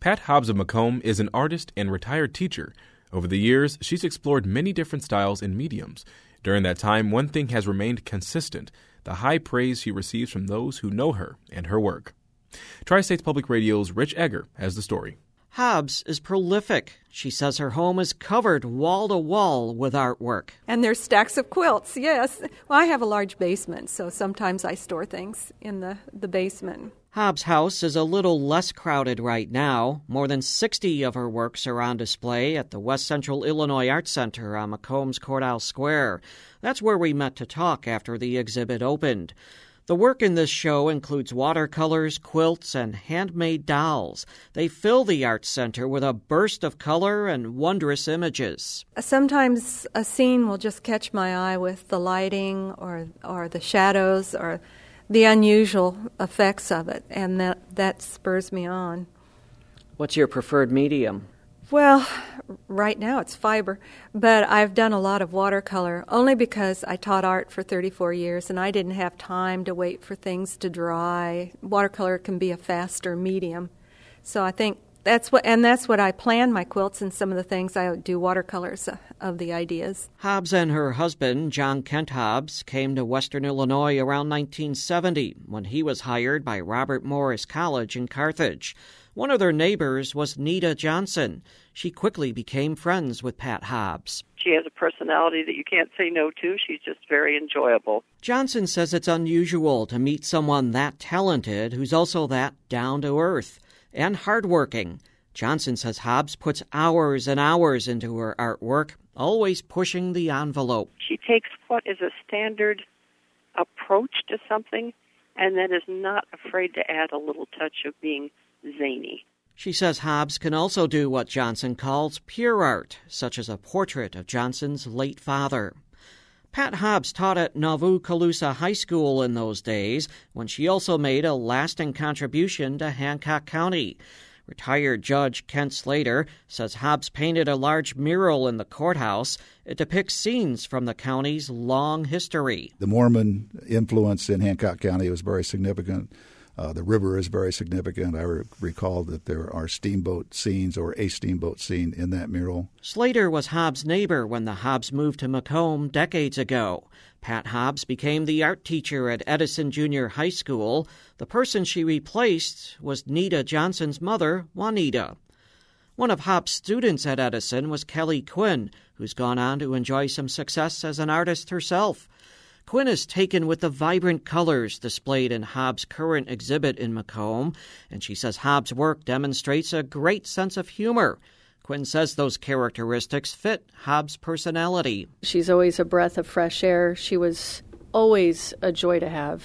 Pat Hobbs of Macomb is an artist and retired teacher. Over the years, she's explored many different styles and mediums. During that time, one thing has remained consistent: the high praise she receives from those who know her and her work. Tri-States Public Radio's Rich Egger has the story. Hobbs is prolific. She says her home is covered wall-to-wall with artwork. And there's stacks of quilts, yes. Well, I have a large basement, so sometimes I store things in the basement. Hobbs' house is a little less crowded right now. More than 60 of her works are on display at the West Central Illinois Art Center on Macomb's Courthouse Square. That's where we met to talk after the exhibit opened. The work in this show includes watercolors, quilts, and handmade dolls. They fill the Arts Center with a burst of color and wondrous images. Sometimes a scene will just catch my eye with the lighting or the shadows or the unusual effects of it, and that spurs me on. What's your preferred medium? Well, right now it's fiber, but I've done a lot of watercolor only because I taught art for 34 years and I didn't have time to wait for things to dry. Watercolor can be a faster medium. So I think that's what I plan my quilts and some of the things I do watercolors of the ideas. Hobbs and her husband, John Kent Hobbs, came to Western Illinois around 1970 when he was hired by Robert Morris College in Carthage. One of their neighbors was Nita Johnson. She quickly became friends with Pat Hobbs. She has a personality that you can't say no to. She's just very enjoyable. Johnson says it's unusual to meet someone that talented who's also that down-to-earth and hardworking. Johnson says Hobbs puts hours and hours into her artwork, always pushing the envelope. She takes what is a standard approach to something and then is not afraid to add a little touch of being zany. She says Hobbs can also do what Johnson calls pure art, such as a portrait of Johnson's late father. Pat Hobbs taught at Nauvoo-Colusa High School in those days, when she also made a lasting contribution to Hancock County. Retired Judge Kent Slater says Hobbs painted a large mural in the courthouse. It depicts scenes from the county's long history. The Mormon influence in Hancock County was very significant. The river is very significant. I recall that there are steamboat scenes or a steamboat scene in that mural. Slater was Hobbs' neighbor when the Hobbs moved to Macomb decades ago. Pat Hobbs became the art teacher at Edison Junior High School. The person she replaced was Nita Johnson's mother, Juanita. One of Hobbs' students at Edison was Kelly Quinn, who's gone on to enjoy some success as an artist herself. Quinn is taken with the vibrant colors displayed in Hobbs' current exhibit in Macomb, and she says Hobbs' work demonstrates a great sense of humor. Quinn says those characteristics fit Hobbs' personality. She's always a breath of fresh air. She was always a joy to have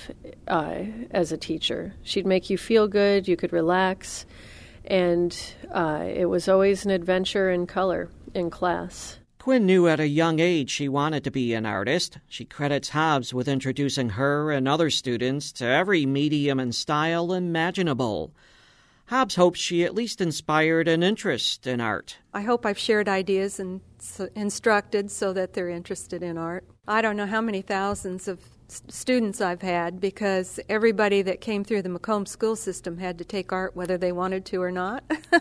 as a teacher. She'd make you feel good, you could relax, and it was always an adventure in color in class. Quinn knew at a young age she wanted to be an artist. She credits Hobbs with introducing her and other students to every medium and style imaginable. Hobbs hopes she at least inspired an interest in art. I hope I've shared ideas and instructed so that they're interested in art. I don't know how many thousands of students I've had because everybody that came through the Macomb school system had to take art whether they wanted to or not.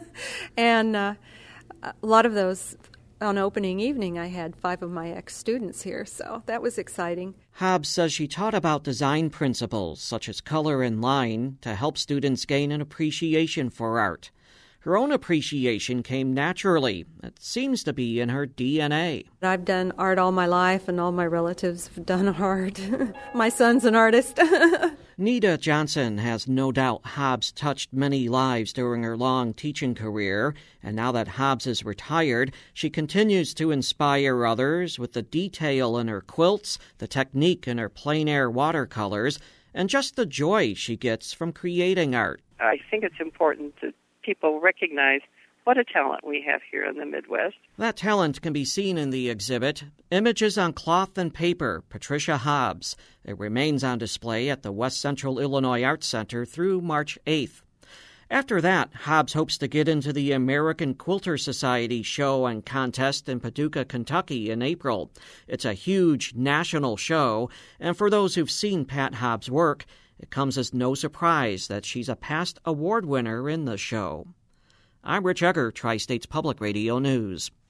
And a lot of those, on opening evening, I had 5 of my ex-students here, so that was exciting. Hobbs says she taught about design principles, such as color and line, to help students gain an appreciation for art. Her own appreciation came naturally. It seems to be in her DNA. I've done art all my life, and all my relatives have done art. My son's an artist. Nita Johnson has no doubt Hobbs touched many lives during her long teaching career, and now that Hobbs is retired, she continues to inspire others with the detail in her quilts, the technique in her plein air watercolors, and just the joy she gets from creating art. I think it's important that people recognize what a talent we have here in the Midwest. That talent can be seen in the exhibit, Images on Cloth and Paper, Patricia Hobbs. It remains on display at the West Central Illinois Arts Center through March 8th. After that, Hobbs hopes to get into the American Quilter Society show and contest in Paducah, Kentucky in April. It's a huge national show, and for those who've seen Pat Hobbs' work, it comes as no surprise that she's a past award winner in the show. I'm Rich Egger, Tri-States Public Radio News.